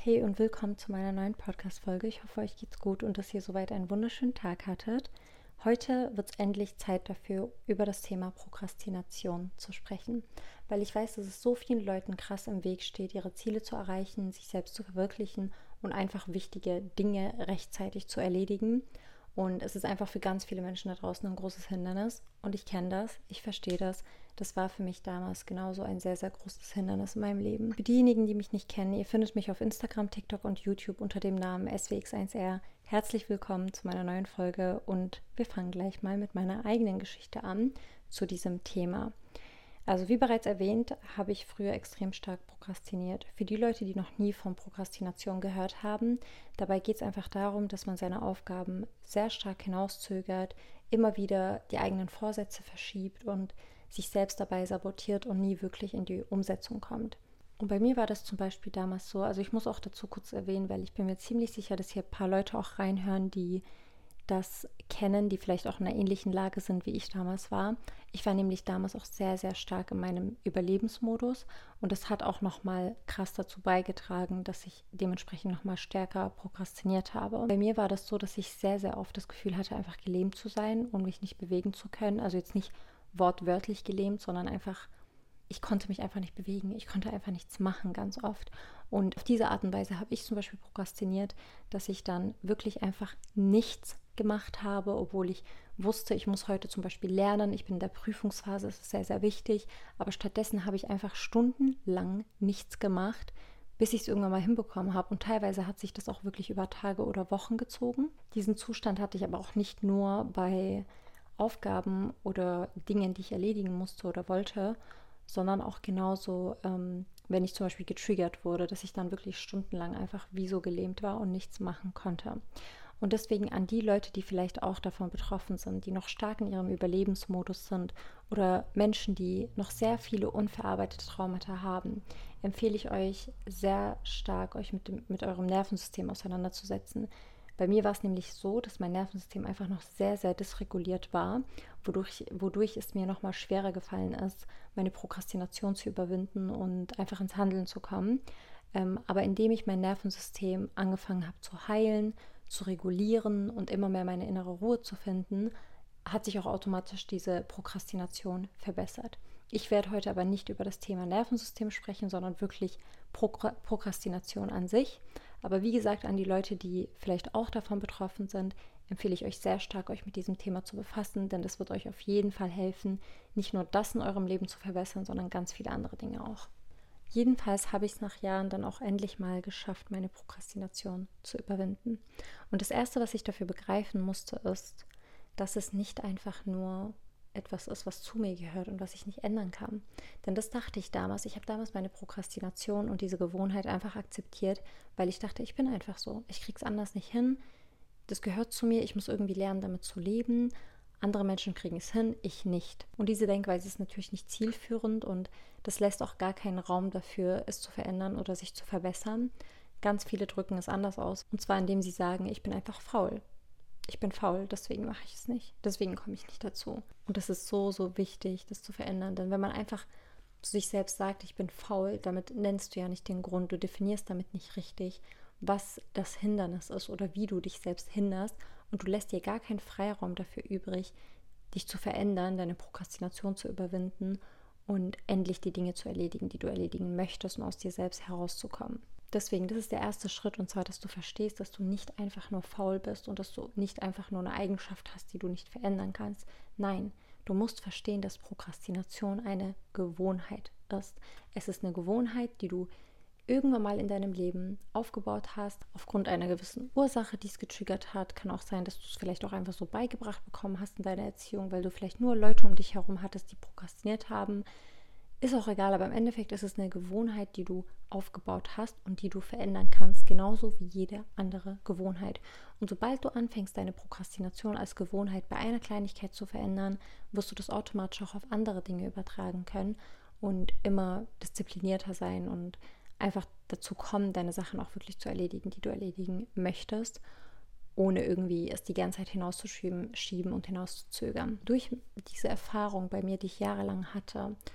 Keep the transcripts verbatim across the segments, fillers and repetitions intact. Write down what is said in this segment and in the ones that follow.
Hey und willkommen zu meiner neuen Podcast-Folge. Ich hoffe, euch geht's gut und dass ihr soweit einen wunderschönen Tag hattet. Heute wird es endlich Zeit dafür, über das Thema Prokrastination zu sprechen, weil ich weiß, dass es so vielen Leuten krass im Weg steht, ihre Ziele zu erreichen, sich selbst zu verwirklichen und einfach wichtige Dinge rechtzeitig zu erledigen. Und es ist einfach für ganz viele Menschen da draußen ein großes Hindernis. Und ich kenne das, ich verstehe das. Das war für mich damals genauso ein sehr, sehr großes Hindernis in meinem Leben. Für diejenigen, die mich nicht kennen, ihr findet mich auf Instagram, TikTok und YouTube unter dem Namen S W X eins R. Herzlich willkommen zu meiner neuen Folge und wir fangen gleich mal mit meiner eigenen Geschichte an zu diesem Thema. Also wie bereits erwähnt, habe ich früher extrem stark prokrastiniert. Für die Leute, die noch nie von Prokrastination gehört haben, dabei geht es einfach darum, dass man seine Aufgaben sehr stark hinauszögert, immer wieder die eigenen Vorsätze verschiebt und sich selbst dabei sabotiert und nie wirklich in die Umsetzung kommt. Und bei mir war das zum Beispiel damals so, also ich muss auch dazu kurz erwähnen, weil ich bin mir ziemlich sicher, dass hier ein paar Leute auch reinhören, die das kennen, die vielleicht auch in einer ähnlichen Lage sind, wie ich damals war. Ich war nämlich damals auch sehr, sehr stark in meinem Überlebensmodus und das hat auch nochmal krass dazu beigetragen, dass ich dementsprechend nochmal stärker prokrastiniert habe. Und bei mir war das so, dass ich sehr, sehr oft das Gefühl hatte, einfach gelähmt zu sein und mich nicht bewegen zu können. Also jetzt nicht wortwörtlich gelähmt, sondern einfach, ich konnte mich einfach nicht bewegen. Ich konnte einfach nichts machen, ganz oft. Und auf diese Art und Weise habe ich zum Beispiel prokrastiniert, dass ich dann wirklich einfach nichts gemacht habe, obwohl ich wusste, ich muss heute zum Beispiel lernen, ich bin in der Prüfungsphase, es ist sehr, sehr wichtig, aber stattdessen habe ich einfach stundenlang nichts gemacht, bis ich es irgendwann mal hinbekommen habe und teilweise hat sich das auch wirklich über Tage oder Wochen gezogen. Diesen Zustand hatte ich aber auch nicht nur bei Aufgaben oder Dingen, die ich erledigen musste oder wollte, sondern auch genauso, ähm, wenn ich zum Beispiel getriggert wurde, dass ich dann wirklich stundenlang einfach wie so gelähmt war und nichts machen konnte. Und deswegen an die Leute, die vielleicht auch davon betroffen sind, die noch stark in ihrem Überlebensmodus sind oder Menschen, die noch sehr viele unverarbeitete Traumata haben, empfehle ich euch sehr stark, euch mit, dem, mit eurem Nervensystem auseinanderzusetzen. Bei mir war es nämlich so, dass mein Nervensystem einfach noch sehr, sehr dysreguliert war, wodurch, wodurch es mir nochmal schwerer gefallen ist, meine Prokrastination zu überwinden und einfach ins Handeln zu kommen. Ähm, aber indem ich mein Nervensystem angefangen habe zu heilen, zu regulieren und immer mehr meine innere Ruhe zu finden, hat sich auch automatisch diese Prokrastination verbessert. Ich werde heute aber nicht über das Thema Nervensystem sprechen, sondern wirklich Prokra- Prokrastination an sich. Aber wie gesagt, an die Leute, die vielleicht auch davon betroffen sind, empfehle ich euch sehr stark, euch mit diesem Thema zu befassen, denn das wird euch auf jeden Fall helfen, nicht nur das in eurem Leben zu verbessern, sondern ganz viele andere Dinge auch. Jedenfalls habe ich es nach Jahren dann auch endlich mal geschafft, meine Prokrastination zu überwinden. Und das Erste, was ich dafür begreifen musste, ist, dass es nicht einfach nur etwas ist, was zu mir gehört und was ich nicht ändern kann. Denn das dachte ich damals. Ich habe damals meine Prokrastination und diese Gewohnheit einfach akzeptiert, weil ich dachte, ich bin einfach so. Ich kriege es anders nicht hin. Das gehört zu mir. Ich muss irgendwie lernen, damit zu leben. Andere Menschen kriegen es hin, ich nicht. Und diese Denkweise ist natürlich nicht zielführend und das lässt auch gar keinen Raum dafür, es zu verändern oder sich zu verbessern. Ganz viele drücken es anders aus. Und zwar indem sie sagen, ich bin einfach faul. Ich bin faul, deswegen mache ich es nicht. Deswegen komme ich nicht dazu. Und das ist so, so wichtig, das zu verändern. Denn wenn man einfach zu sich selbst sagt, ich bin faul, damit nennst du ja nicht den Grund. Du definierst damit nicht richtig, was das Hindernis ist oder wie du dich selbst hinderst. Und du lässt dir gar keinen Freiraum dafür übrig, dich zu verändern, deine Prokrastination zu überwinden und endlich die Dinge zu erledigen, die du erledigen möchtest, um aus dir selbst herauszukommen. Deswegen, das ist der erste Schritt, und zwar, dass du verstehst, dass du nicht einfach nur faul bist und dass du nicht einfach nur eine Eigenschaft hast, die du nicht verändern kannst. Nein, du musst verstehen, dass Prokrastination eine Gewohnheit ist. Es ist eine Gewohnheit, die du irgendwann mal in deinem Leben aufgebaut hast, aufgrund einer gewissen Ursache, die es getriggert hat. Kann auch sein, dass du es vielleicht auch einfach so beigebracht bekommen hast in deiner Erziehung, weil du vielleicht nur Leute um dich herum hattest, die prokrastiniert haben. Ist auch egal, aber im Endeffekt ist es eine Gewohnheit, die du aufgebaut hast und die du verändern kannst, genauso wie jede andere Gewohnheit. Und sobald du anfängst, deine Prokrastination als Gewohnheit bei einer Kleinigkeit zu verändern, wirst du das automatisch auch auf andere Dinge übertragen können und immer disziplinierter sein und einfach dazu kommen, deine Sachen auch wirklich zu erledigen, die du erledigen möchtest, ohne irgendwie es die ganze Zeit hinauszuschieben schieben und hinauszuzögern. Durch diese Erfahrung bei mir, die ich jahrelang hatte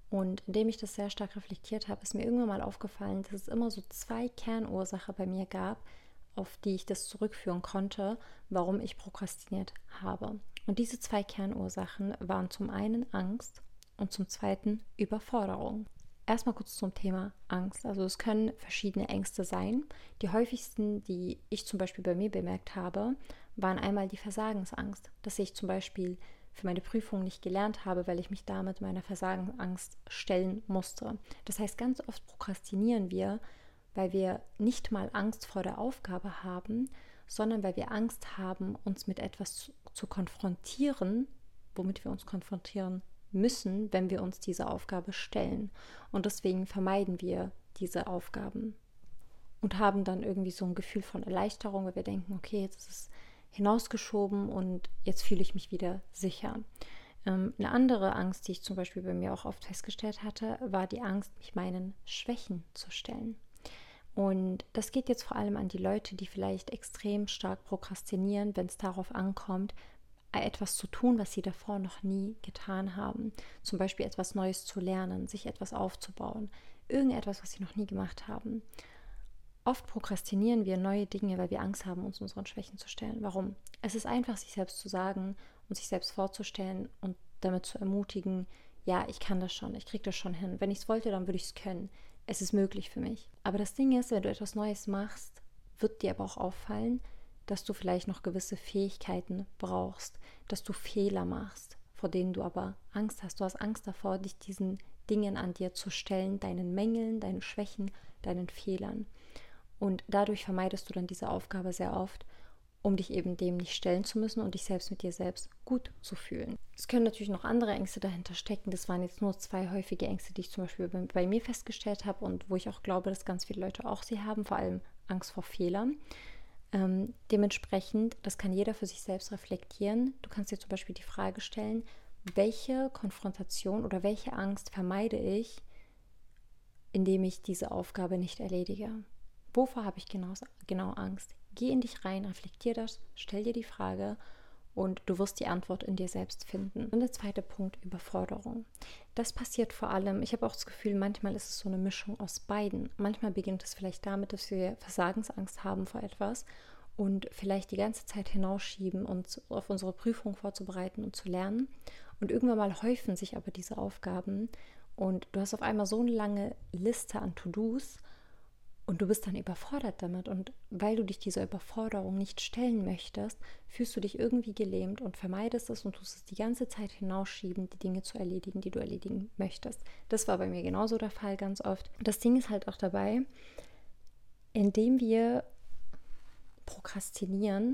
Und indem ich das sehr stark reflektiert habe, ist mir irgendwann mal aufgefallen, dass es immer so zwei Kernursachen bei mir gab, auf die ich das zurückführen konnte, warum ich prokrastiniert habe. Und diese zwei Kernursachen waren zum einen Angst und zum zweiten Überforderung. Erstmal kurz zum Thema Angst. Also es können verschiedene Ängste sein. Die häufigsten, die ich zum Beispiel bei mir bemerkt habe, waren einmal die Versagensangst, dass ich zum Beispiel für meine Prüfung nicht gelernt habe, weil ich mich damit meiner Versagensangst stellen musste. Das heißt, ganz oft prokrastinieren wir, weil wir nicht mal Angst vor der Aufgabe haben, sondern weil wir Angst haben, uns mit etwas zu, zu konfrontieren, womit wir uns konfrontieren müssen, wenn wir uns diese Aufgabe stellen. Und deswegen vermeiden wir diese Aufgaben und haben dann irgendwie so ein Gefühl von Erleichterung, weil wir denken, okay, jetzt ist es hinausgeschoben und jetzt fühle ich mich wieder sicher. Ähm, eine andere Angst, die ich zum Beispiel bei mir auch oft festgestellt hatte, war die Angst, mich meinen Schwächen zu stellen. Und das geht jetzt vor allem an die Leute, die vielleicht extrem stark prokrastinieren, wenn es darauf ankommt, etwas zu tun, was sie davor noch nie getan haben. Zum Beispiel etwas Neues zu lernen, sich etwas aufzubauen, irgendetwas, was sie noch nie gemacht haben. Oft prokrastinieren wir neue Dinge, weil wir Angst haben, uns unseren Schwächen zu stellen. Warum? Es ist einfach, sich selbst zu sagen und sich selbst vorzustellen und damit zu ermutigen, ja, ich kann das schon, ich kriege das schon hin. Wenn ich es wollte, dann würde ich es können. Es ist möglich für mich. Aber das Ding ist, wenn du etwas Neues machst, wird dir aber auch auffallen, dass du vielleicht noch gewisse Fähigkeiten brauchst, dass du Fehler machst, vor denen du aber Angst hast. Du hast Angst davor, dich diesen Dingen an dir zu stellen, deinen Mängeln, deinen Schwächen, deinen Fehlern. Und dadurch vermeidest du dann diese Aufgabe sehr oft, um dich eben dem nicht stellen zu müssen und dich selbst mit dir selbst gut zu fühlen. Es können natürlich noch andere Ängste dahinter stecken. Das waren jetzt nur zwei häufige Ängste, die ich zum Beispiel bei, bei mir festgestellt habe und wo ich auch glaube, dass ganz viele Leute auch sie haben, vor allem Angst vor Fehlern. Ähm, dementsprechend, das kann jeder für sich selbst reflektieren. Du kannst dir zum Beispiel die Frage stellen, welche Konfrontation oder welche Angst vermeide ich, indem ich diese Aufgabe nicht erledige? Wovor habe ich genau, genau Angst? Geh in dich rein, reflektier das, stell dir die Frage und du wirst die Antwort in dir selbst finden. Und der zweite Punkt, Überforderung. Das passiert vor allem, ich habe auch das Gefühl, manchmal ist es so eine Mischung aus beiden. Manchmal beginnt es vielleicht damit, dass wir Versagensangst haben vor etwas und vielleicht die ganze Zeit hinausschieben, uns auf unsere Prüfung vorzubereiten und zu lernen. Und irgendwann mal häufen sich aber diese Aufgaben und du hast auf einmal so eine lange Liste an To-Dos, und du bist dann überfordert damit. Und weil du dich dieser Überforderung nicht stellen möchtest, fühlst du dich irgendwie gelähmt und vermeidest es und tust es die ganze Zeit hinausschieben, die Dinge zu erledigen, die du erledigen möchtest. Das war bei mir genauso der Fall ganz oft. Und das Ding ist halt auch dabei, indem wir prokrastinieren,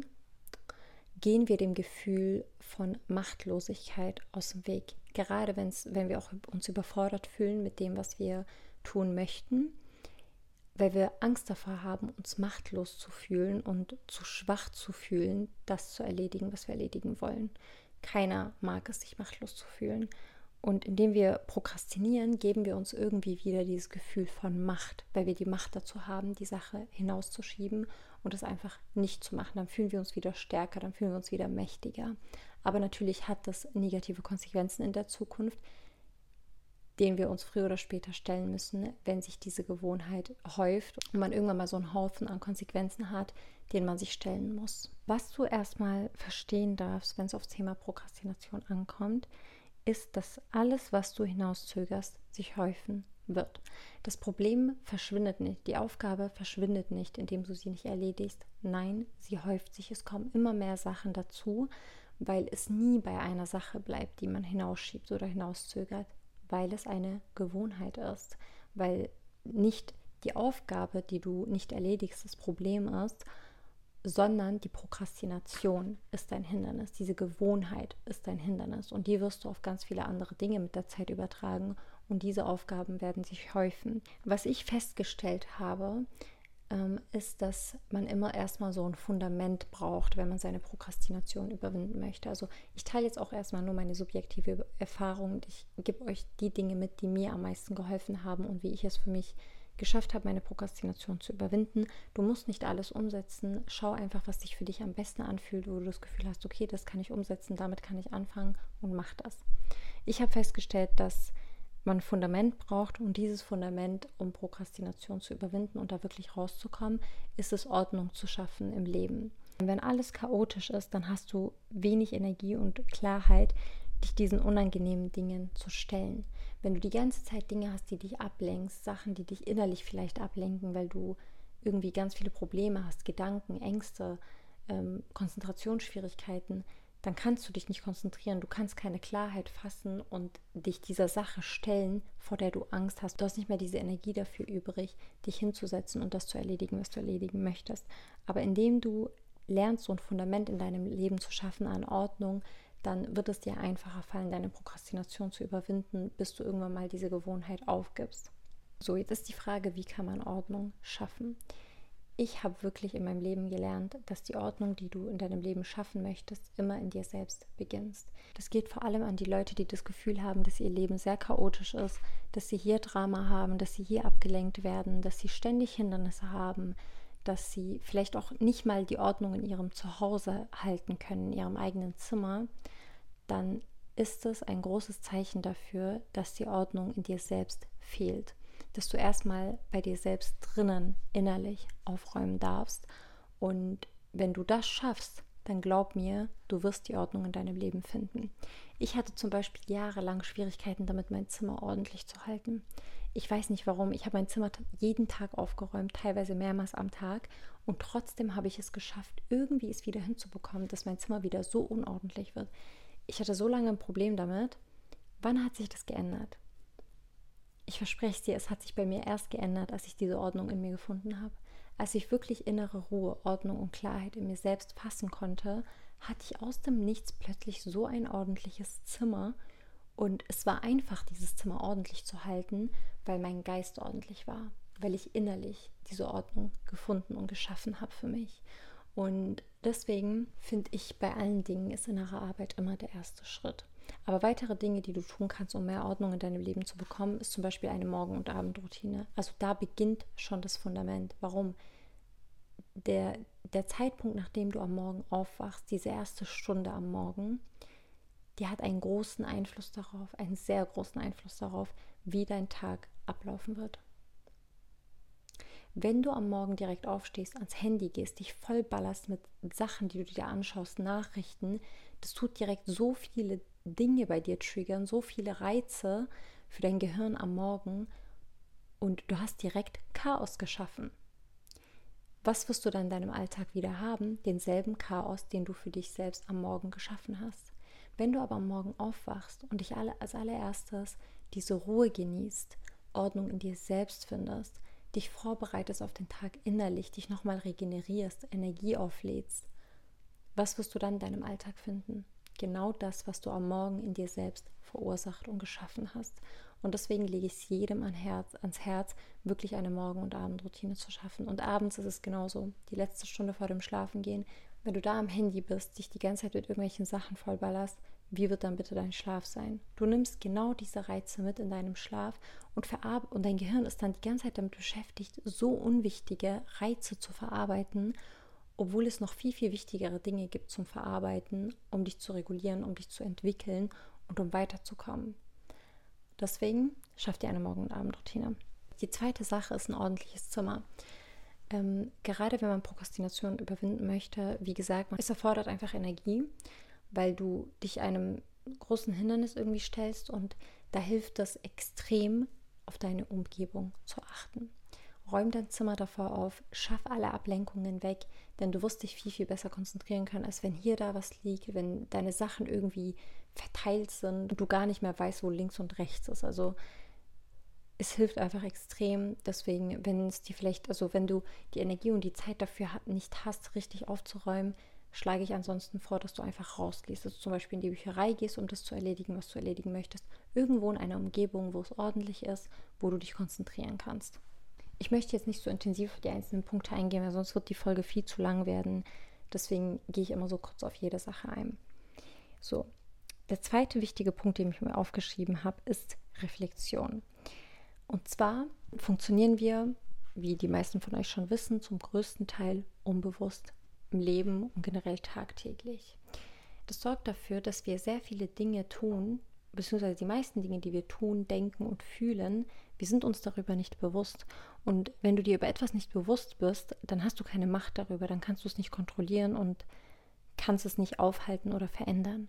gehen wir dem Gefühl von Machtlosigkeit aus dem Weg. Gerade wenn's, wenn wir auch uns überfordert fühlen mit dem, was wir tun möchten, weil wir Angst davor haben, uns machtlos zu fühlen und zu schwach zu fühlen, das zu erledigen, was wir erledigen wollen. Keiner mag es, sich machtlos zu fühlen. Und indem wir prokrastinieren, geben wir uns irgendwie wieder dieses Gefühl von Macht, weil wir die Macht dazu haben, die Sache hinauszuschieben und es einfach nicht zu machen. Dann fühlen wir uns wieder stärker, dann fühlen wir uns wieder mächtiger. Aber natürlich hat das negative Konsequenzen in der Zukunft, denen wir uns früher oder später stellen müssen, wenn sich diese Gewohnheit häuft und man irgendwann mal so einen Haufen an Konsequenzen hat, denen man sich stellen muss. Was du erstmal verstehen darfst, wenn es aufs Thema Prokrastination ankommt, ist, dass alles, was du hinauszögerst, sich häufen wird. Das Problem verschwindet nicht, die Aufgabe verschwindet nicht, indem du sie nicht erledigst. Nein, sie häuft sich, es kommen immer mehr Sachen dazu, weil es nie bei einer Sache bleibt, die man hinausschiebt oder hinauszögert, weil es eine Gewohnheit ist, weil nicht die Aufgabe, die du nicht erledigst, das Problem ist, sondern die Prokrastination ist dein Hindernis, diese Gewohnheit ist dein Hindernis und die wirst du auf ganz viele andere Dinge mit der Zeit übertragen und diese Aufgaben werden sich häufen. Was ich festgestellt habe, ist, dass man immer erstmal so ein Fundament braucht, wenn man seine Prokrastination überwinden möchte. Also ich teile jetzt auch erstmal nur meine subjektive Erfahrung. Ich gebe euch die Dinge mit, die mir am meisten geholfen haben und wie ich es für mich geschafft habe, meine Prokrastination zu überwinden. Du musst nicht alles umsetzen. Schau einfach, was sich für dich am besten anfühlt, wo du das Gefühl hast, okay, das kann ich umsetzen, damit kann ich anfangen und mach das. Ich habe festgestellt, dass man ein Fundament braucht und dieses Fundament, um Prokrastination zu überwinden und da wirklich rauszukommen, ist es, Ordnung zu schaffen im Leben. Und wenn alles chaotisch ist, dann hast du wenig Energie und Klarheit, dich diesen unangenehmen Dingen zu stellen. Wenn du die ganze Zeit Dinge hast, die dich ablenkst, Sachen, die dich innerlich vielleicht ablenken, weil du irgendwie ganz viele Probleme hast, Gedanken, Ängste, ähm, Konzentrationsschwierigkeiten, dann kannst du dich nicht konzentrieren, du kannst keine Klarheit fassen und dich dieser Sache stellen, vor der du Angst hast. Du hast nicht mehr diese Energie dafür übrig, dich hinzusetzen und das zu erledigen, was du erledigen möchtest. Aber indem du lernst, so ein Fundament in deinem Leben zu schaffen an Ordnung, dann wird es dir einfacher fallen, deine Prokrastination zu überwinden, bis du irgendwann mal diese Gewohnheit aufgibst. So, jetzt ist die Frage, wie kann man Ordnung schaffen? Ich habe wirklich in meinem Leben gelernt, dass die Ordnung, die du in deinem Leben schaffen möchtest, immer in dir selbst beginnst. Das geht vor allem an die Leute, die das Gefühl haben, dass ihr Leben sehr chaotisch ist, dass sie hier Drama haben, dass sie hier abgelenkt werden, dass sie ständig Hindernisse haben, dass sie vielleicht auch nicht mal die Ordnung in ihrem Zuhause halten können, in ihrem eigenen Zimmer. Dann ist es ein großes Zeichen dafür, dass die Ordnung in dir selbst fehlt. Dass du erstmal bei dir selbst drinnen innerlich aufräumen darfst. Und wenn du das schaffst, dann glaub mir, du wirst die Ordnung in deinem Leben finden. Ich hatte zum Beispiel jahrelang Schwierigkeiten damit, mein Zimmer ordentlich zu halten. Ich weiß nicht warum. Ich habe mein Zimmer jeden Tag aufgeräumt, teilweise mehrmals am Tag. Und trotzdem habe ich es geschafft, irgendwie es wieder hinzubekommen, dass mein Zimmer wieder so unordentlich wird. Ich hatte so lange ein Problem damit. Wann hat sich das geändert? Ich verspreche es dir, es hat sich bei mir erst geändert, als ich diese Ordnung in mir gefunden habe. Als ich wirklich innere Ruhe, Ordnung und Klarheit in mir selbst fassen konnte, hatte ich aus dem Nichts plötzlich so ein ordentliches Zimmer. Und es war einfach, dieses Zimmer ordentlich zu halten, weil mein Geist ordentlich war, weil ich innerlich diese Ordnung gefunden und geschaffen habe für mich. Und deswegen finde ich, bei allen Dingen ist innere Arbeit immer der erste Schritt. Aber weitere Dinge, die du tun kannst, um mehr Ordnung in deinem Leben zu bekommen, ist zum Beispiel eine Morgen- und Abendroutine. Also da beginnt schon das Fundament. Warum? Der, der Zeitpunkt, nachdem du am Morgen aufwachst, diese erste Stunde am Morgen, die hat einen großen Einfluss darauf, einen sehr großen Einfluss darauf, wie dein Tag ablaufen wird. Wenn du am Morgen direkt aufstehst, ans Handy gehst, dich vollballerst mit Sachen, die du dir anschaust, Nachrichten, das tut direkt so viele Dinge bei dir triggern, so viele Reize für dein Gehirn am Morgen und du hast direkt Chaos geschaffen. Was wirst du dann in deinem Alltag wieder haben? Denselben Chaos, den du für dich selbst am Morgen geschaffen hast. Wenn du aber am Morgen aufwachst und dich alle, als allererstes diese Ruhe genießt, Ordnung in dir selbst findest, dich vorbereitest auf den Tag innerlich, dich nochmal regenerierst, Energie auflädst, was wirst du dann in deinem Alltag finden? Genau das, was du am Morgen in dir selbst verursacht und geschaffen hast. Und deswegen lege ich es jedem an Herz, ans Herz, wirklich eine Morgen- und Abendroutine zu schaffen. Und abends ist es genauso. Die letzte Stunde vor dem Schlafengehen, wenn du da am Handy bist, dich die ganze Zeit mit irgendwelchen Sachen vollballerst, wie wird dann bitte dein Schlaf sein? Du nimmst genau diese Reize mit in deinem Schlaf und, verarbe- und dein Gehirn ist dann die ganze Zeit damit beschäftigt, so unwichtige Reize zu verarbeiten, obwohl es noch viel, viel wichtigere Dinge gibt zum Verarbeiten, um dich zu regulieren, um dich zu entwickeln und um weiterzukommen. Deswegen schaff dir eine Morgen- und Abendroutine. Die zweite Sache ist ein ordentliches Zimmer. Ähm, gerade wenn man Prokrastination überwinden möchte, wie gesagt, es erfordert einfach Energie, weil du dich einem großen Hindernis irgendwie stellst und da hilft es extrem, auf deine Umgebung zu achten. Räum dein Zimmer davor auf, schaff alle Ablenkungen weg, denn du wirst dich viel, viel besser konzentrieren können, als wenn hier da was liegt, wenn deine Sachen irgendwie verteilt sind und du gar nicht mehr weißt, wo links und rechts ist. Also es hilft einfach extrem, deswegen, wenn es dir vielleicht, also wenn du die Energie und die Zeit dafür nicht hast, richtig aufzuräumen, schlage ich ansonsten vor, dass du einfach rausgehst, dass du zum Beispiel in die Bücherei gehst, um das zu erledigen, was du erledigen möchtest. Irgendwo in einer Umgebung, wo es ordentlich ist, wo du dich konzentrieren kannst. Ich möchte jetzt nicht so intensiv auf die einzelnen Punkte eingehen, weil sonst wird die Folge viel zu lang werden. Deswegen gehe ich immer so kurz auf jede Sache ein. So, der zweite wichtige Punkt, den ich mir aufgeschrieben habe, ist Reflexion. Und zwar funktionieren wir, wie die meisten von euch schon wissen, zum größten Teil unbewusst im Leben und generell tagtäglich. Das sorgt dafür, dass wir sehr viele Dinge tun, beziehungsweise die meisten Dinge, die wir tun, denken und fühlen, wir sind uns darüber nicht bewusst. Und wenn du dir über etwas nicht bewusst bist, dann hast du keine Macht darüber, dann kannst du es nicht kontrollieren und kannst es nicht aufhalten oder verändern.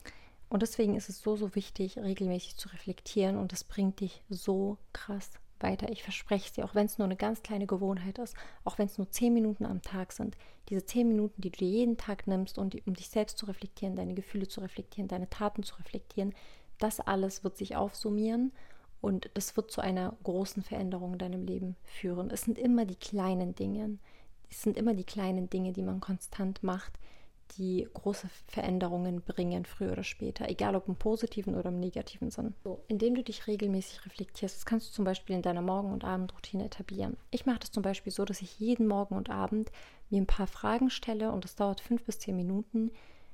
Und deswegen ist es so, so wichtig, regelmäßig zu reflektieren, und das bringt dich so krass weiter. Ich verspreche es dir, auch wenn es nur eine ganz kleine Gewohnheit ist, auch wenn es nur zehn Minuten am Tag sind, diese zehn Minuten, die du dir jeden Tag nimmst, um, die, um dich selbst zu reflektieren, deine Gefühle zu reflektieren, deine Taten zu reflektieren, das alles wird sich aufsummieren und das wird zu einer großen Veränderung in deinem Leben führen. Es sind immer die kleinen Dinge, es sind immer die kleinen Dinge, die man konstant macht, die große Veränderungen bringen, früher oder später, egal ob im positiven oder im negativen Sinn. So, indem du dich regelmäßig reflektierst, das kannst du zum Beispiel in deiner Morgen- und Abendroutine etablieren. Ich mache das zum Beispiel so, dass ich jeden Morgen und Abend mir ein paar Fragen stelle, und das dauert fünf bis zehn Minuten,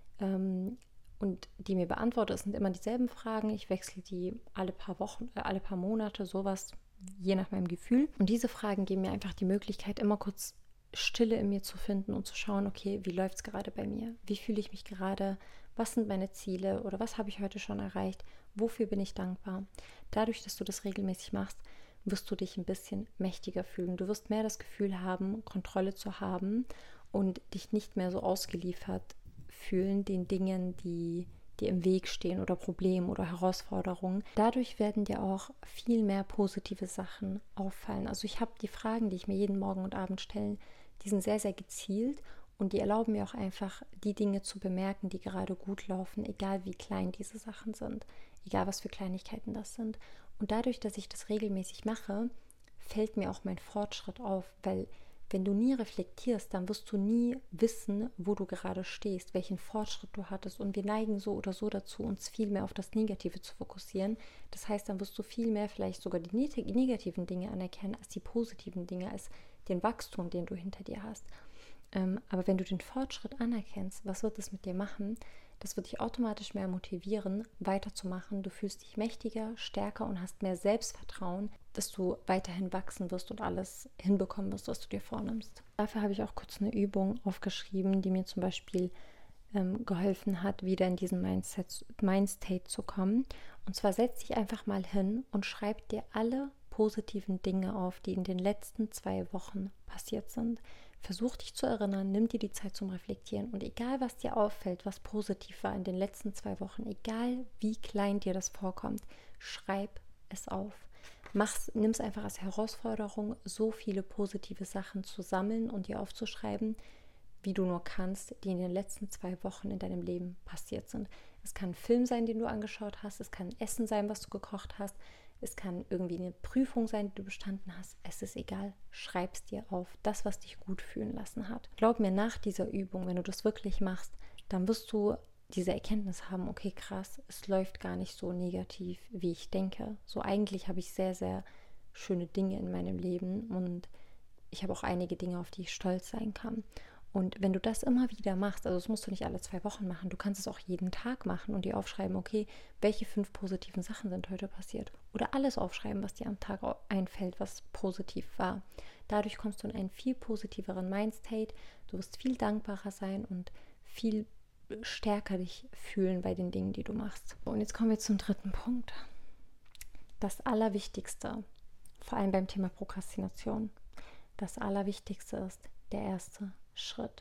ähm, und die mir beantworte. Es sind immer dieselben Fragen. Ich wechsle die alle paar Wochen, äh, alle paar Monate, sowas, je nach meinem Gefühl. Und diese Fragen geben mir einfach die Möglichkeit, immer kurz Stille in mir zu finden und zu schauen, okay, wie läuft es gerade bei mir? Wie fühle ich mich gerade? Was sind meine Ziele oder was habe ich heute schon erreicht? Wofür bin ich dankbar? Dadurch, dass du das regelmäßig machst, wirst du dich ein bisschen mächtiger fühlen. Du wirst mehr das Gefühl haben, Kontrolle zu haben und dich nicht mehr so ausgeliefert fühlen den Dingen, die dir im Weg stehen oder Problemen oder Herausforderungen. Dadurch werden dir auch viel mehr positive Sachen auffallen. Also ich habe die Fragen, die ich mir jeden Morgen und Abend stelle, die sind sehr, sehr gezielt und die erlauben mir auch einfach, die Dinge zu bemerken, die gerade gut laufen, egal wie klein diese Sachen sind, egal was für Kleinigkeiten das sind. Und dadurch, dass ich das regelmäßig mache, fällt mir auch mein Fortschritt auf, weil wenn du nie reflektierst, dann wirst du nie wissen, wo du gerade stehst, welchen Fortschritt du hattest. Und wir neigen so oder so dazu, uns viel mehr auf das Negative zu fokussieren. Das heißt, dann wirst du viel mehr vielleicht sogar die negativen Dinge anerkennen als die positiven Dinge, als den Wachstum, den du hinter dir hast. Ähm, aber wenn du den Fortschritt anerkennst, was wird das mit dir machen? Das wird dich automatisch mehr motivieren, weiterzumachen. Du fühlst dich mächtiger, stärker und hast mehr Selbstvertrauen, dass du weiterhin wachsen wirst und alles hinbekommen wirst, was du dir vornimmst. Dafür habe ich auch kurz eine Übung aufgeschrieben, die mir zum Beispiel ähm, geholfen hat, wieder in diesen Mindset, Mindstate zu kommen. Und zwar setz dich einfach mal hin und schreib dir alle positiven Dinge auf, die in den letzten zwei Wochen passiert sind. Versuch dich zu erinnern, nimm dir die Zeit zum Reflektieren und egal, was dir auffällt, was positiv war in den letzten zwei Wochen, egal wie klein dir das vorkommt, schreib es auf. Nimm es einfach als Herausforderung, so viele positive Sachen zu sammeln und dir aufzuschreiben, wie du nur kannst, die in den letzten zwei Wochen in deinem Leben passiert sind. Es kann ein Film sein, den du angeschaut hast, es kann ein Essen sein, was du gekocht hast, es kann irgendwie eine Prüfung sein, die du bestanden hast. Es ist egal. Schreib es dir auf. Das, was dich gut fühlen lassen hat. Glaub mir, nach dieser Übung, wenn du das wirklich machst, dann wirst du diese Erkenntnis haben, okay, krass, es läuft gar nicht so negativ, wie ich denke. So eigentlich habe ich sehr, sehr schöne Dinge in meinem Leben und ich habe auch einige Dinge, auf die ich stolz sein kann. Und wenn du das immer wieder machst, also das musst du nicht alle zwei Wochen machen, du kannst es auch jeden Tag machen und dir aufschreiben, okay, welche fünf positiven Sachen sind heute passiert? Oder alles aufschreiben, was dir am Tag einfällt, was positiv war. Dadurch kommst du in einen viel positiveren Mindstate, du wirst viel dankbarer sein und viel stärker dich fühlen bei den Dingen, die du machst. Und jetzt kommen wir zum dritten Punkt. Das Allerwichtigste, vor allem beim Thema Prokrastination, das Allerwichtigste ist der erste Schritt.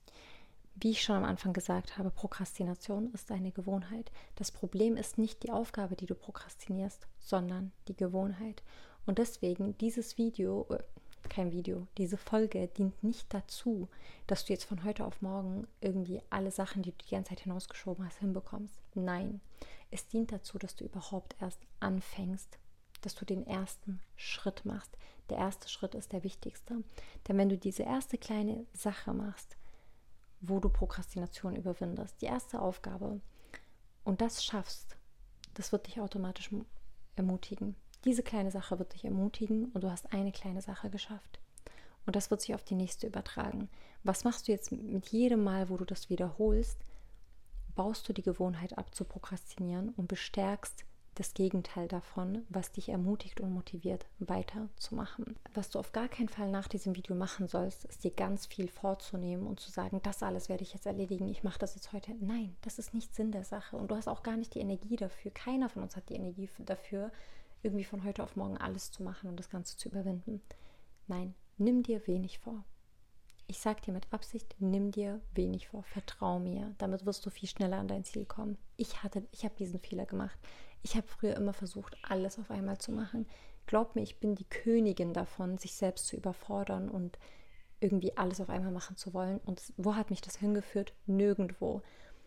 Wie ich schon am Anfang gesagt habe, Prokrastination ist eine Gewohnheit. Das Problem ist nicht die Aufgabe, die du prokrastinierst, sondern die Gewohnheit. Und deswegen dieses Video, äh, kein Video, diese Folge dient nicht dazu, dass du jetzt von heute auf morgen irgendwie alle Sachen, die du die ganze Zeit hinausgeschoben hast, hinbekommst. Nein, es dient dazu, dass du überhaupt erst anfängst, dass du den ersten Schritt machst. Der erste Schritt ist der wichtigste. Denn wenn du diese erste kleine Sache machst, wo du Prokrastination überwindest, die erste Aufgabe, und das schaffst, das wird dich automatisch ermutigen. Diese kleine Sache wird dich ermutigen und du hast eine kleine Sache geschafft. Und das wird sich auf die nächste übertragen. Was machst du jetzt mit jedem Mal, wo du das wiederholst? Baust du die Gewohnheit ab zu prokrastinieren und bestärkst das Gegenteil davon, was dich ermutigt und motiviert, weiterzumachen. Was du auf gar keinen Fall nach diesem Video machen sollst, ist dir ganz viel vorzunehmen und zu sagen, das alles werde ich jetzt erledigen, ich mache das jetzt heute. Nein, das ist nicht Sinn der Sache und du hast auch gar nicht die Energie dafür. Keiner von uns hat die Energie dafür, irgendwie von heute auf morgen alles zu machen und das Ganze zu überwinden. Nein, nimm dir wenig vor. Ich sage dir mit Absicht, nimm dir wenig vor, vertrau mir, damit wirst du viel schneller an dein Ziel kommen. Ich hatte, ich habe diesen Fehler gemacht. Ich habe früher immer versucht, alles auf einmal zu machen. Glaub mir, ich bin die Königin davon, sich selbst zu überfordern und irgendwie alles auf einmal machen zu wollen. Und wo hat mich das hingeführt? Nirgendwo.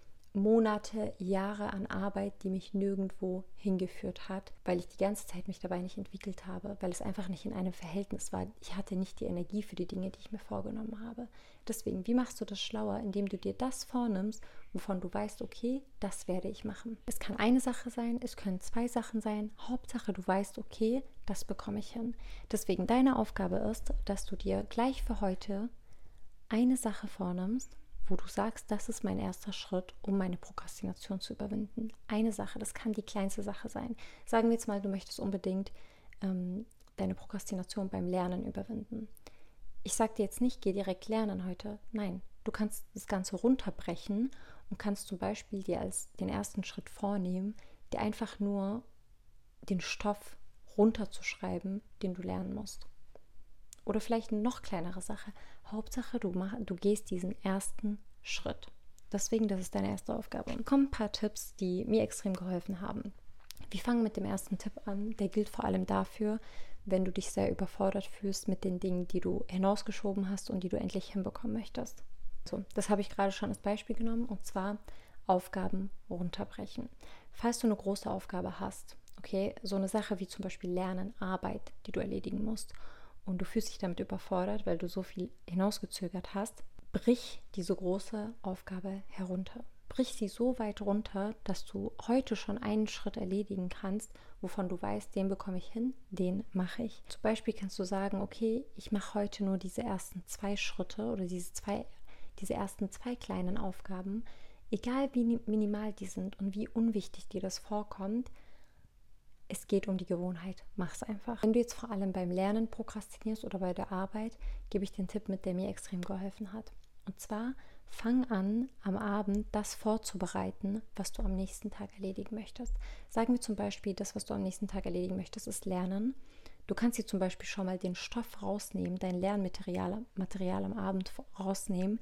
Monate, Jahre an Arbeit, die mich nirgendwo hingeführt hat, weil ich die ganze Zeit mich dabei nicht entwickelt habe, weil es einfach nicht in einem Verhältnis war. Ich hatte nicht die Energie für die Dinge, die ich mir vorgenommen habe. Deswegen, wie machst du das schlauer? Indem du dir das vornimmst, wovon du weißt, okay, das werde ich machen. Es kann eine Sache sein, es können zwei Sachen sein. Hauptsache, du weißt, okay, das bekomme ich hin. Deswegen, deine Aufgabe ist, dass du dir gleich für heute eine Sache vornimmst, wo du sagst, das ist mein erster Schritt, um meine Prokrastination zu überwinden. Eine Sache, das kann die kleinste Sache sein. Sagen wir jetzt mal, du möchtest unbedingt ähm, deine Prokrastination beim Lernen überwinden. Ich sage dir jetzt nicht, geh direkt lernen heute. Nein, du kannst das Ganze runterbrechen und kannst zum Beispiel dir als den ersten Schritt vornehmen, dir einfach nur den Stoff runterzuschreiben, den du lernen musst. Oder vielleicht eine noch kleinere Sache. Hauptsache, du, mach, du gehst diesen ersten Schritt. Deswegen, das ist deine erste Aufgabe. Es kommen ein paar Tipps, die mir extrem geholfen haben. Wir fangen mit dem ersten Tipp an. Der gilt vor allem dafür, wenn du dich sehr überfordert fühlst mit den Dingen, die du hinausgeschoben hast und die du endlich hinbekommen möchtest. So, das habe ich gerade schon als Beispiel genommen, und zwar Aufgaben runterbrechen. Falls du eine große Aufgabe hast, okay, so eine Sache wie zum Beispiel Lernen, Arbeit, die du erledigen musst, und du fühlst dich damit überfordert, weil du so viel hinausgezögert hast, brich diese große Aufgabe herunter. Brich sie so weit runter, dass du heute schon einen Schritt erledigen kannst, wovon du weißt, den bekomme ich hin, den mache ich. Zum Beispiel kannst du sagen, okay, ich mache heute nur diese ersten zwei Schritte oder diese, zwei, diese ersten zwei kleinen Aufgaben, egal wie minimal die sind und wie unwichtig dir das vorkommt. Es geht um die Gewohnheit. Mach es einfach. Wenn du jetzt vor allem beim Lernen prokrastinierst oder bei der Arbeit, gebe ich den Tipp mit, der mir extrem geholfen hat. Und zwar, fang an, am Abend das vorzubereiten, was du am nächsten Tag erledigen möchtest. Sagen wir zum Beispiel, das, was du am nächsten Tag erledigen möchtest, ist Lernen. Du kannst dir zum Beispiel schon mal den Stoff rausnehmen, dein Lernmaterial Material am Abend rausnehmen,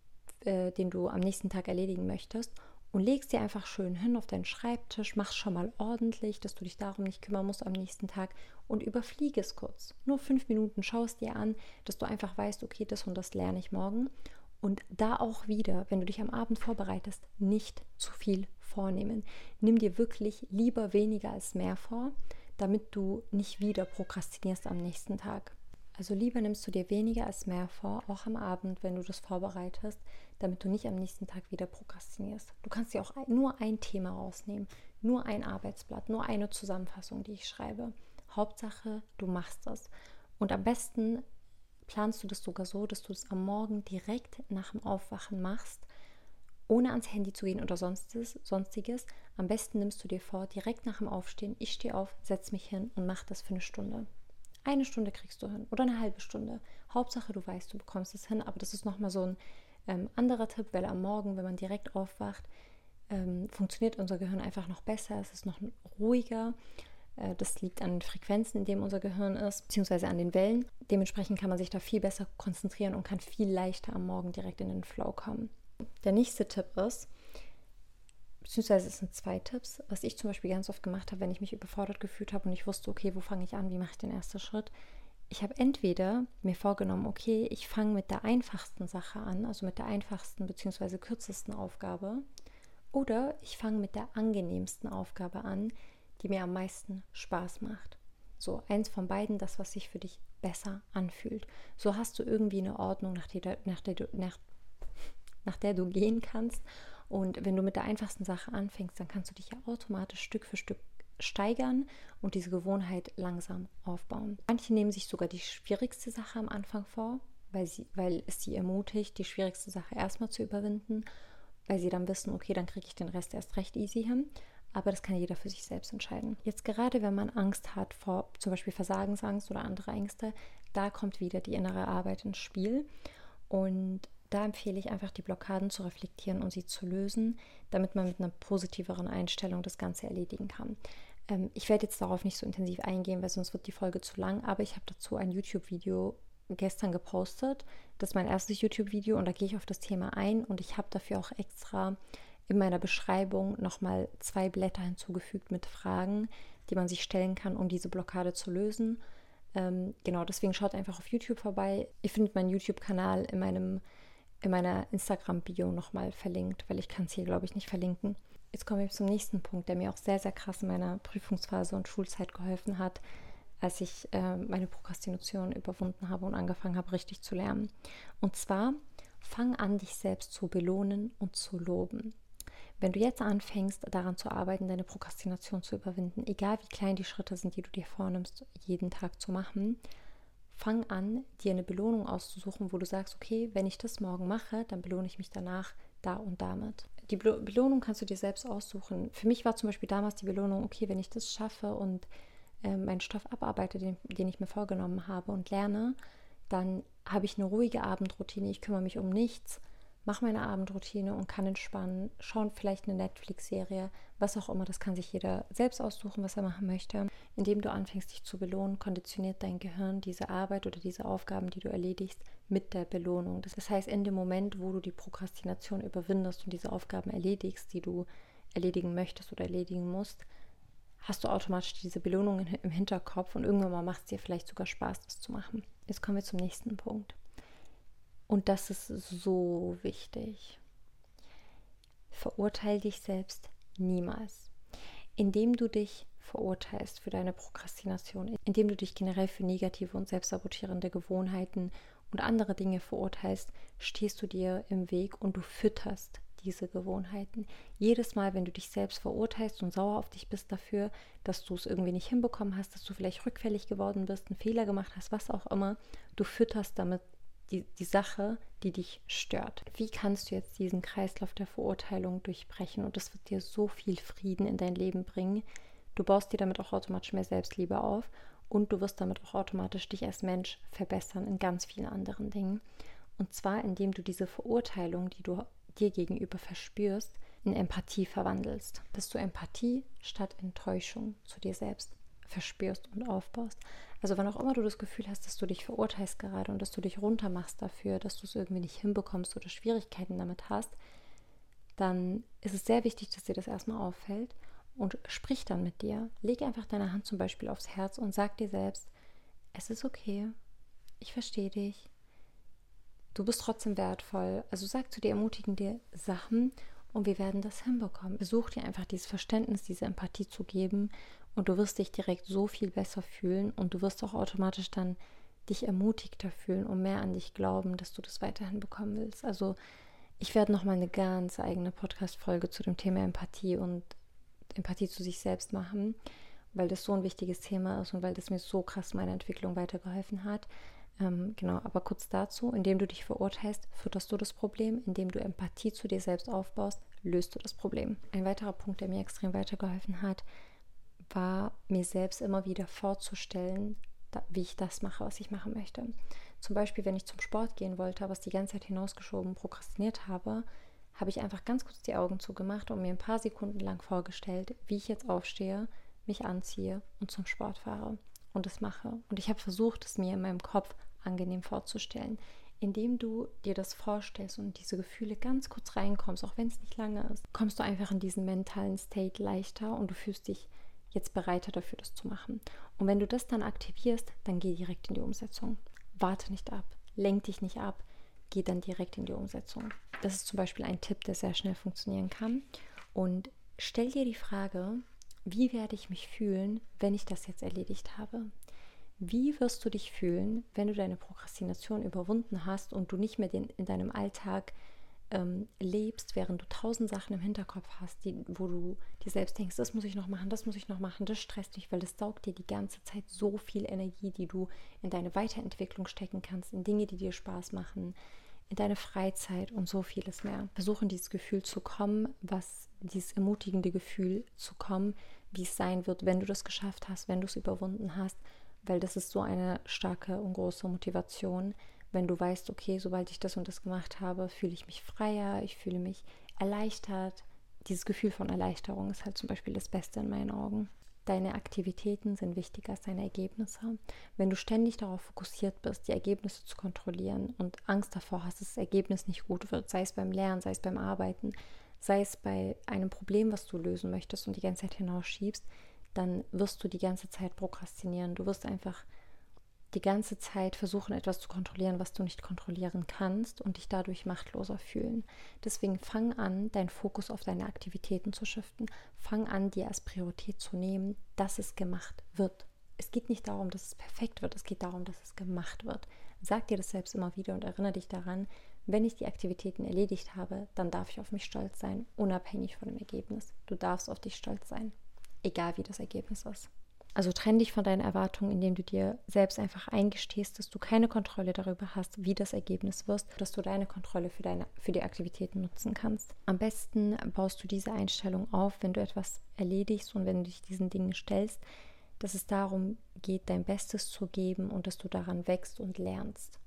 äh, den du am nächsten Tag erledigen möchtest, und legst dir einfach schön hin auf deinen Schreibtisch, mach's schon mal ordentlich, dass du dich darum nicht kümmern musst am nächsten Tag, und überfliege es kurz. Nur fünf Minuten, schau es dir an, dass du einfach weißt, okay, das und das lerne ich morgen. Und da auch wieder, wenn du dich am Abend vorbereitest, nicht zu viel vornehmen. Nimm dir wirklich lieber weniger als mehr vor, damit du nicht wieder prokrastinierst am nächsten Tag. Also lieber nimmst du dir weniger als mehr vor, auch am Abend, wenn du das vorbereitest, damit du nicht am nächsten Tag wieder prokrastinierst. Du kannst dir auch nur ein Thema rausnehmen, nur ein Arbeitsblatt, nur eine Zusammenfassung, die ich schreibe. Hauptsache, du machst das. Und am besten planst du das sogar so, dass du es am Morgen direkt nach dem Aufwachen machst, ohne ans Handy zu gehen oder sonstiges. sonstiges. Am besten nimmst du dir vor, direkt nach dem Aufstehen, ich stehe auf, setze mich hin und mache das für eine Stunde. Eine Stunde kriegst du hin oder eine halbe Stunde. Hauptsache, du weißt, du bekommst es hin. Aber das ist nochmal so ein ähm, anderer Tipp, weil am Morgen, wenn man direkt aufwacht, ähm, funktioniert unser Gehirn einfach noch besser. Es ist noch ruhiger. Äh, das liegt an den Frequenzen, in denen unser Gehirn ist, beziehungsweise an den Wellen. Dementsprechend kann man sich da viel besser konzentrieren und kann viel leichter am Morgen direkt in den Flow kommen. Der nächste Tipp ist, beziehungsweise es sind zwei Tipps, was ich zum Beispiel ganz oft gemacht habe, wenn ich mich überfordert gefühlt habe und ich wusste, okay, wo fange ich an, wie mache ich den ersten Schritt? Ich habe entweder mir vorgenommen, okay, ich fange mit der einfachsten Sache an, also mit der einfachsten beziehungsweise kürzesten Aufgabe, oder ich fange mit der angenehmsten Aufgabe an, die mir am meisten Spaß macht. So, eins von beiden, das, was sich für dich besser anfühlt. So hast du irgendwie eine Ordnung, nach der, nach der, nach, nach der du gehen kannst. Und wenn du mit der einfachsten Sache anfängst, dann kannst du dich ja automatisch Stück für Stück steigern und diese Gewohnheit langsam aufbauen. Manche nehmen sich sogar die schwierigste Sache am Anfang vor, weil, sie, weil es sie ermutigt, die schwierigste Sache erstmal zu überwinden, weil sie dann wissen, okay, dann kriege ich den Rest erst recht easy hin. aber das kann jeder für sich selbst entscheiden. Jetzt gerade, wenn man Angst hat vor zum Beispiel Versagensangst oder andere Ängste, da kommt wieder die innere Arbeit ins Spiel. Und da empfehle ich einfach, die Blockaden zu reflektieren und sie zu lösen, damit man mit einer positiveren Einstellung das Ganze erledigen kann. Ähm, ich werde jetzt darauf nicht so intensiv eingehen, weil sonst wird die Folge zu lang, aber ich habe dazu ein YouTube-Video gestern gepostet. Das ist mein erstes YouTube-Video und da gehe ich auf das Thema ein und ich habe dafür auch extra in meiner Beschreibung nochmal zwei Blätter hinzugefügt mit Fragen, die man sich stellen kann, um diese Blockade zu lösen. Ähm, genau, deswegen schaut einfach auf YouTube vorbei. Ihr findet meinen YouTube-Kanal in meinem in meiner Instagram-Bio nochmal verlinkt, weil ich kann es hier, glaube ich, nicht verlinken. Jetzt kommen wir zum nächsten Punkt, der mir auch sehr, sehr krass in meiner Prüfungsphase und Schulzeit geholfen hat, als ich äh, meine Prokrastination überwunden habe und angefangen habe, richtig zu lernen. Und zwar, fang an, dich selbst zu belohnen und zu loben. Wenn du jetzt anfängst, daran zu arbeiten, deine Prokrastination zu überwinden, egal wie klein die Schritte sind, die du dir vornimmst, jeden Tag zu machen, fang an, dir eine Belohnung auszusuchen, wo du sagst, okay, wenn ich das morgen mache, dann belohne ich mich danach da und damit. Die Be- Belohnung kannst du dir selbst aussuchen. Für mich war zum Beispiel damals die Belohnung, okay, wenn ich das schaffe und äh, meinen Stoff abarbeite, den, den ich mir vorgenommen habe und lerne, dann habe ich eine ruhige Abendroutine, ich kümmere mich um nichts, mache meine Abendroutine und kann entspannen, schauen vielleicht eine Netflix-Serie, was auch immer, das kann sich jeder selbst aussuchen, was er machen möchte. Indem du anfängst, dich zu belohnen, konditioniert dein Gehirn diese Arbeit oder diese Aufgaben, die du erledigst, mit der Belohnung. Das heißt, in dem Moment, wo du die Prokrastination überwindest und diese Aufgaben erledigst, die du erledigen möchtest oder erledigen musst, hast du automatisch diese Belohnung im Hinterkopf und irgendwann mal macht es dir vielleicht sogar Spaß, das zu machen. Jetzt kommen wir zum nächsten Punkt. Und das ist so wichtig. Verurteile dich selbst niemals. Indem du dich verurteilst für deine Prokrastination, indem du dich generell für negative und selbstsabotierende Gewohnheiten und andere Dinge verurteilst, stehst du dir im Weg und du fütterst diese Gewohnheiten. Jedes Mal, wenn du dich selbst verurteilst und sauer auf dich bist dafür, dass du es irgendwie nicht hinbekommen hast, dass du vielleicht rückfällig geworden bist, einen Fehler gemacht hast, was auch immer, du fütterst damit die, die Sache, die dich stört. Wie kannst du jetzt diesen Kreislauf der Verurteilung durchbrechen? Und das wird dir so viel Frieden in dein Leben bringen. Du baust dir damit auch automatisch mehr Selbstliebe auf und du wirst damit auch automatisch dich als Mensch verbessern in ganz vielen anderen Dingen. Und zwar, indem du diese Verurteilung, die du dir gegenüber verspürst, in Empathie verwandelst. Dass du Empathie statt Enttäuschung zu dir selbst verspürst und aufbaust. Also wann auch immer du das Gefühl hast, dass du dich verurteilst gerade und dass du dich runtermachst dafür, dass du es irgendwie nicht hinbekommst oder Schwierigkeiten damit hast, dann ist es sehr wichtig, dass dir das erstmal auffällt und sprich dann mit dir. Leg einfach deine Hand zum Beispiel aufs Herz und sag dir selbst, es ist okay, ich verstehe dich, du bist trotzdem wertvoll. Also sag zu dir ermutigende Sachen und wir werden das hinbekommen. Versuch dir einfach dieses Verständnis, diese Empathie zu geben und du wirst dich direkt so viel besser fühlen und du wirst auch automatisch dann dich ermutigter fühlen und mehr an dich glauben, dass du das weiterhin bekommen willst. Also ich werde nochmal eine ganz eigene Podcast-Folge zu dem Thema Empathie und Empathie zu sich selbst machen, weil das so ein wichtiges Thema ist und weil das mir so krass meine Entwicklung weitergeholfen hat. Ähm, genau, aber kurz dazu, indem du dich verurteilst, fütterst du das Problem, indem du Empathie zu dir selbst aufbaust, löst du das Problem. Ein weiterer Punkt, der mir extrem weitergeholfen hat, war mir selbst immer wieder vorzustellen, da, wie ich das mache, was ich machen möchte. Zum Beispiel, wenn ich zum Sport gehen wollte, aber es die ganze Zeit hinausgeschoben, prokrastiniert habe, habe ich einfach ganz kurz die Augen zugemacht und mir ein paar Sekunden lang vorgestellt, wie ich jetzt aufstehe, mich anziehe und zum Sport fahre und es mache. Und ich habe versucht, es mir in meinem Kopf angenehm vorzustellen. Indem du dir das vorstellst und diese Gefühle ganz kurz reinkommst, auch wenn es nicht lange ist, kommst du einfach in diesen mentalen State leichter und du fühlst dich jetzt bereiter dafür, das zu machen. Und wenn du das dann aktivierst, dann geh direkt in die Umsetzung. Warte nicht ab, lenk dich nicht ab, geh dann direkt in die Umsetzung. Das ist zum Beispiel ein Tipp, der sehr schnell funktionieren kann. Und stell dir die Frage, wie werde ich mich fühlen, wenn ich das jetzt erledigt habe? Wie wirst du dich fühlen, wenn du deine Prokrastination überwunden hast und du nicht mehr den, in deinem Alltag ähm, lebst, während du tausend Sachen im Hinterkopf hast, die, wo du dir selbst denkst, das muss ich noch machen, das muss ich noch machen, das stresst dich, weil das saugt dir die ganze Zeit so viel Energie, die du in deine Weiterentwicklung stecken kannst, in Dinge, die dir Spaß machen, in deine Freizeit und so vieles mehr. Versuch in dieses Gefühl zu kommen, was dieses ermutigende Gefühl zu kommen, wie es sein wird, wenn du das geschafft hast, wenn du es überwunden hast, weil das ist so eine starke und große Motivation, wenn du weißt, okay, sobald ich das und das gemacht habe, fühle ich mich freier, ich fühle mich erleichtert. Dieses Gefühl von Erleichterung ist halt zum Beispiel das Beste in meinen Augen. Deine Aktivitäten sind wichtiger als deine Ergebnisse. Wenn du ständig darauf fokussiert bist, die Ergebnisse zu kontrollieren und Angst davor hast, dass das Ergebnis nicht gut wird, sei es beim Lernen, sei es beim Arbeiten, sei es bei einem Problem, was du lösen möchtest und die ganze Zeit hinausschiebst, dann wirst du die ganze Zeit prokrastinieren. Du wirst einfach die ganze Zeit versuchen, etwas zu kontrollieren, was du nicht kontrollieren kannst und dich dadurch machtloser fühlen. Deswegen fang an, deinen Fokus auf deine Aktivitäten zu shiften. Fang an, dir als Priorität zu nehmen, dass es gemacht wird. Es geht nicht darum, dass es perfekt wird, es geht darum, dass es gemacht wird. Sag dir das selbst immer wieder und erinnere dich daran, wenn ich die Aktivitäten erledigt habe, dann darf ich auf mich stolz sein, unabhängig von dem Ergebnis. Du darfst auf dich stolz sein, egal wie das Ergebnis ist. Also trenn dich von deinen Erwartungen, indem du dir selbst einfach eingestehst, dass du keine Kontrolle darüber hast, wie das Ergebnis wird, dass du deine Kontrolle für, deine, für die Aktivitäten nutzen kannst. Am besten baust du diese Einstellung auf, wenn du etwas erledigst und wenn du dich diesen Dingen stellst, dass es darum geht, dein Bestes zu geben und dass du daran wächst und lernst.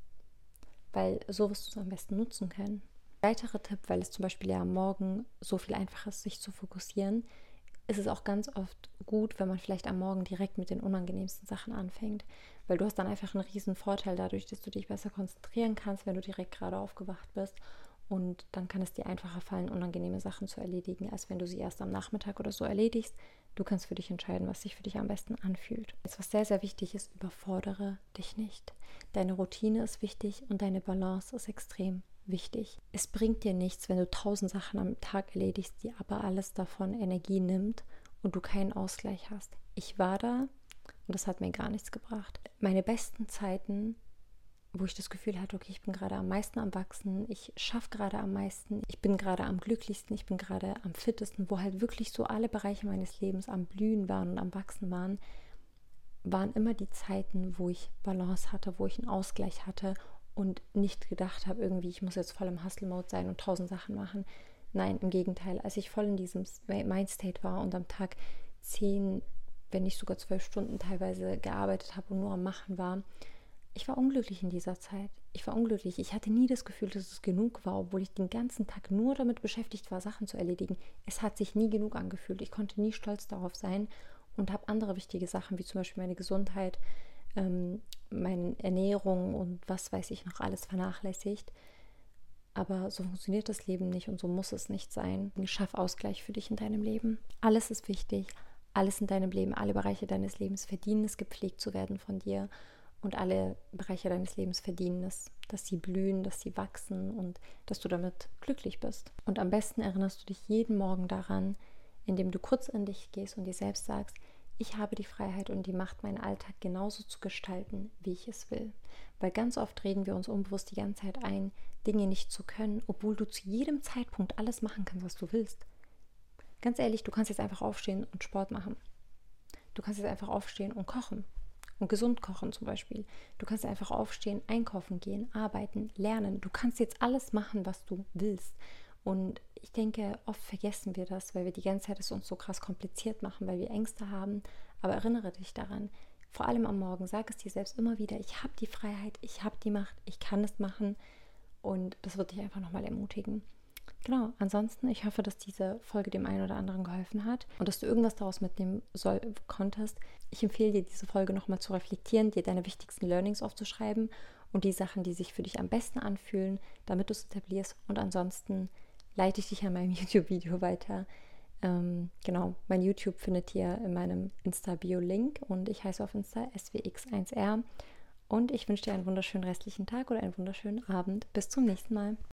Weil so wirst du es am besten nutzen können. Ein weiterer Tipp, weil es zum Beispiel ja am Morgen so viel einfacher ist, sich zu fokussieren, ist es auch ganz oft gut, wenn man vielleicht am Morgen direkt mit den unangenehmsten Sachen anfängt, weil du hast dann einfach einen riesen Vorteil dadurch, dass du dich besser konzentrieren kannst, wenn du direkt gerade aufgewacht bist, und dann kann es dir einfacher fallen, unangenehme Sachen zu erledigen, als wenn du sie erst am Nachmittag oder so erledigst. Du kannst für dich entscheiden, was sich für dich am besten anfühlt. Jetzt, was sehr, sehr wichtig ist, überfordere dich nicht. Deine Routine ist wichtig und deine Balance ist extrem wichtig. Es bringt dir nichts, wenn du tausend Sachen am Tag erledigst, die aber alles davon Energie nimmt und du keinen Ausgleich hast. Ich war da und das hat mir gar nichts gebracht. Meine besten Zeiten, wo ich das Gefühl hatte, okay, ich bin gerade am meisten am Wachsen, ich schaffe gerade am meisten, ich bin gerade am glücklichsten, ich bin gerade am fittesten, wo halt wirklich so alle Bereiche meines Lebens am Blühen waren und am Wachsen waren, waren immer die Zeiten, wo ich Balance hatte, wo ich einen Ausgleich hatte und nicht gedacht habe, irgendwie, ich muss jetzt voll im Hustle-Mode sein und tausend Sachen machen. Nein, im Gegenteil. Als ich voll in diesem Mindstate war und am Tag zehn, wenn nicht sogar zwölf Stunden teilweise gearbeitet habe und nur am Machen war, ich war unglücklich in dieser Zeit. Ich war unglücklich. Ich hatte nie das Gefühl, dass es genug war, obwohl ich den ganzen Tag nur damit beschäftigt war, Sachen zu erledigen. Es hat sich nie genug angefühlt. Ich konnte nie stolz darauf sein und habe andere wichtige Sachen, wie zum Beispiel meine Gesundheit, ähm, meine Ernährung und was weiß ich noch alles vernachlässigt. Aber so funktioniert das Leben nicht und so muss es nicht sein. Schaff Ausgleich für dich in deinem Leben. Alles ist wichtig. Alles in deinem Leben, alle Bereiche deines Lebens verdienen es, gepflegt zu werden von dir. Und alle Bereiche deines Lebens verdienen es, dass sie blühen, dass sie wachsen und dass du damit glücklich bist. Und am besten erinnerst du dich jeden Morgen daran, indem du kurz in dich gehst und dir selbst sagst, ich habe die Freiheit und die Macht, meinen Alltag genauso zu gestalten, wie ich es will. Weil ganz oft reden wir uns unbewusst die ganze Zeit ein, Dinge nicht zu können, obwohl du zu jedem Zeitpunkt alles machen kannst, was du willst. Ganz ehrlich, du kannst jetzt einfach aufstehen und Sport machen. Du kannst jetzt einfach aufstehen und kochen. Und gesund kochen zum Beispiel. Du kannst einfach aufstehen, einkaufen gehen, arbeiten, lernen. Du kannst jetzt alles machen, was du willst. Und ich denke, oft vergessen wir das, weil wir die ganze Zeit es uns so krass kompliziert machen, weil wir Ängste haben. Aber erinnere dich daran, vor allem am Morgen, sag es dir selbst immer wieder, ich habe die Freiheit, ich habe die Macht, ich kann es machen. Und das wird dich einfach nochmal ermutigen. Genau, ansonsten, ich hoffe, dass diese Folge dem einen oder anderen geholfen hat und dass du irgendwas daraus mitnehmen soll, konntest. Ich empfehle dir, diese Folge nochmal zu reflektieren, dir deine wichtigsten Learnings aufzuschreiben und die Sachen, die sich für dich am besten anfühlen, damit du es etablierst. Und ansonsten leite ich dich an meinem YouTube-Video weiter. Ähm, genau, mein YouTube findet ihr in meinem Insta-Bio-Link und ich heiße auf Insta S W X eins R. Und ich wünsche dir einen wunderschönen restlichen Tag oder einen wunderschönen Abend. Bis zum nächsten Mal.